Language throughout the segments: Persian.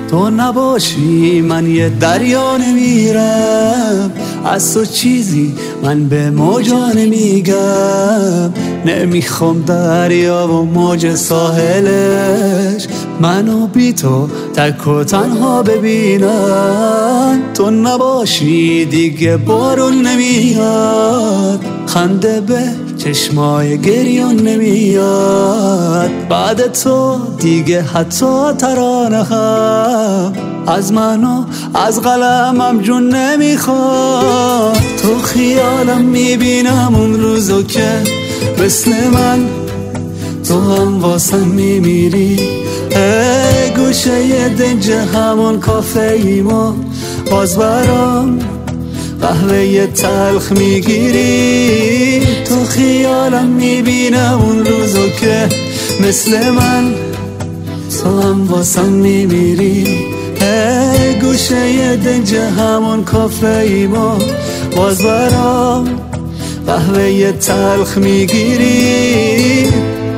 تو نباشی من یه دریا نمیرم، از تو چیزی من به موجا نمیگم. نمیخوام دریا و موج ساحلش منو بی تو تک و تنها ببینم. تو نباشی دیگه بارون نمیاد، خنده به چشمای گریون نمیاد. بعد تو دیگه حتی ترانه هم از منو از قلمم جون نمیخواد. تو خیالم میبینم اون روزو که مثل من تو هم واسم میمیری. گوشه دنج همون کافه ایما باز برام قهوه تلخ میگیری. تو خیالم میبینم اون روزو که مثل من تو هم واسم میمیری. گوشه دنج همون کافه ایما باز برام قهوه تلخ میگیری.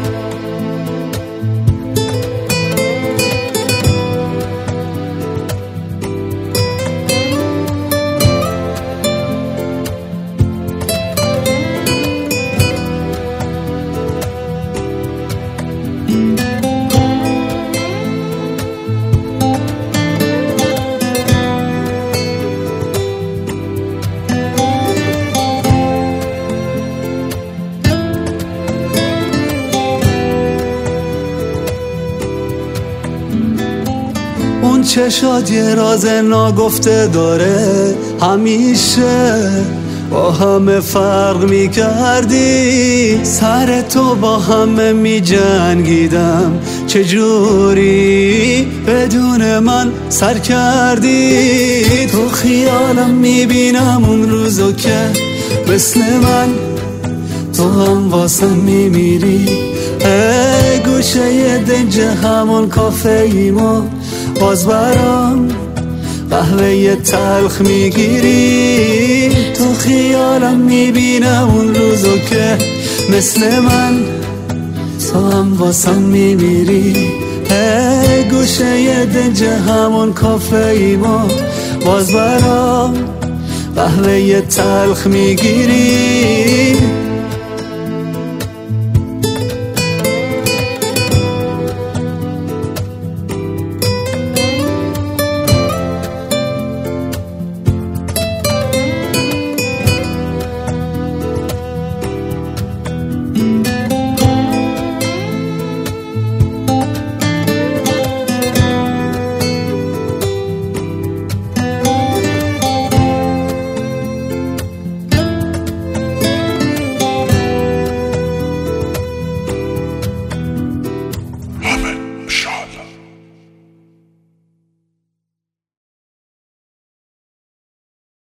اون چشات یه راز ناگفته داره، همیشه با همه فرق میکردی. سر تو با همه میجنگیدم، چجوری بدون من سر کردی. تو خیالم میبینم اون روزو که مثل من تو هم واسم میمیری. گوشه دنج همون کافه ایما باز برام قهوه تلخ میگیری. تو خیالم میبینم اون روزو که مثل من تو هم واسم میمیری. گوشه دنج همون کافه ایما باز برام قهوه تلخ میگیری.